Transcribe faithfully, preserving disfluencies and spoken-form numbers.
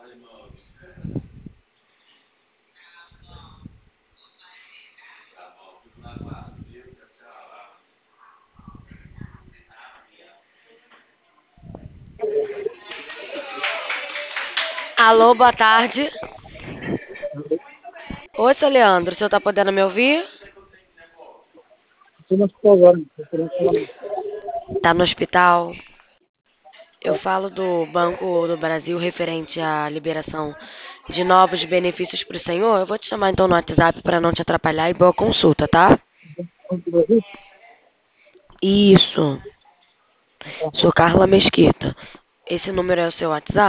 Alô, boa tarde. Oi, seu Leandro, o senhor tá podendo me ouvir? Estou no hospital agora, estou querendo falar. Tá no hospital? Eu falo do Banco do Brasil referente à liberação de novos benefícios para o senhor. Eu vou te chamar então no WhatsApp para não te atrapalhar e boa consulta, tá? Banco do Brasil? Isso. Sou Carla Mesquita. Esse número é o seu WhatsApp?